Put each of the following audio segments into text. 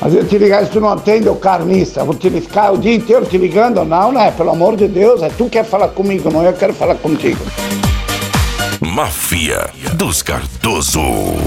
Mas eu te ligar, se tu não atende, ô carniça, vou te ficar o dia inteiro te ligando? Não, né? Pelo amor de Deus, é tu que quer falar comigo, não eu quero falar contigo. Máfia dos Cardoso.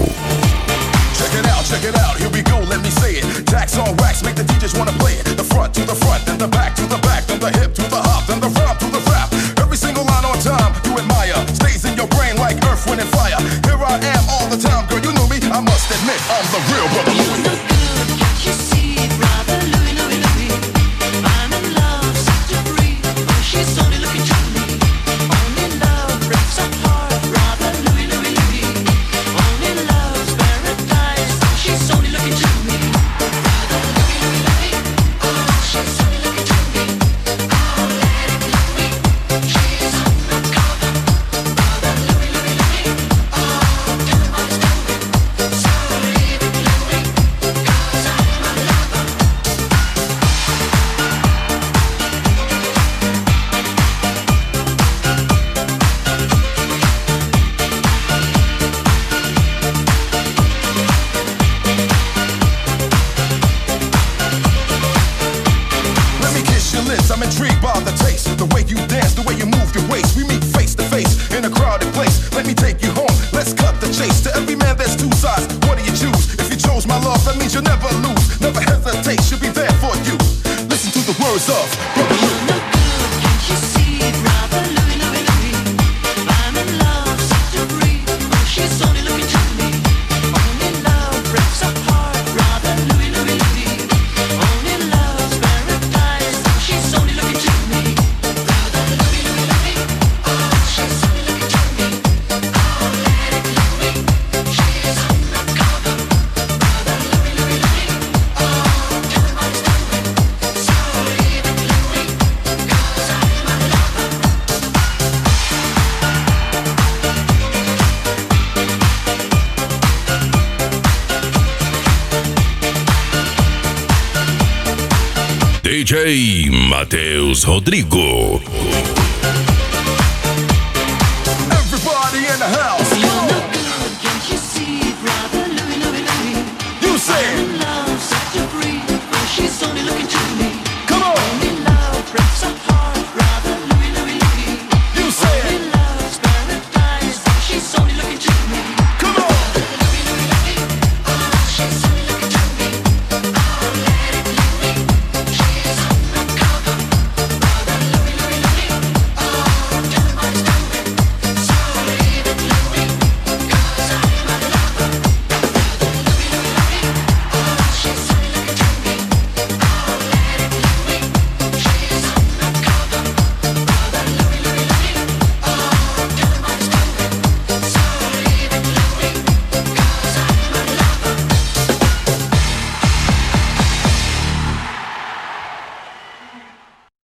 Check it out, here we go, let me say it. Jacks on wax, make the DJs wanna play it. The front to the front, then the back to the back, then the hip to the hop, then the rap to the rap. Every single line on time, you admire. Stays in your brain like earth, wind, and fire. Here I am all the time, girl, you knew me. I must admit, I'm the real brother Louie. You look good, can't you see, brother Louie, Louie, Louie. I'm in love, set to free. Oh, she's only looking charming. Only love breaks our heart, brother Louie, Louie, Louie. Only love's paradise. She's only looking charming. Brother Louie, Louie, Louie. Oh, she's only looking charming. Oh, lady Louie, she's on the cover. Brother Louie, Louie, Louie. Oh, tell him what it's going. So leave it, Louie, 'cause I'm a lover. Let me kiss your lips, I'm intrigued by the taste. The way you dance, the way you move your waist. We meet face to face in a crowded place. Let me take you home, let's cut the chase. To every man there's two sides, what do you choose? If you chose my love, that means you'll never lose. Never hesitate, she'll be there for you. Listen to the words of Brother Lou. You look good, can't you see, brother Louie, Louie, Louie. I'm in love, set to free. Oh, she's only looking charming. Only love breaks our heart, brother Louie, Louie, Louie. Only love's paradise. She's only looking charming. Brother Louie, Louie, Louie. Oh, she's only looking charming. Oh, lady Louie, she's on the cover. Brother Louie, Louie, Louie. Oh, tell him what it's going. So leave it, Louie, 'cause I'm a lover. DJ Matheus Rodrigo.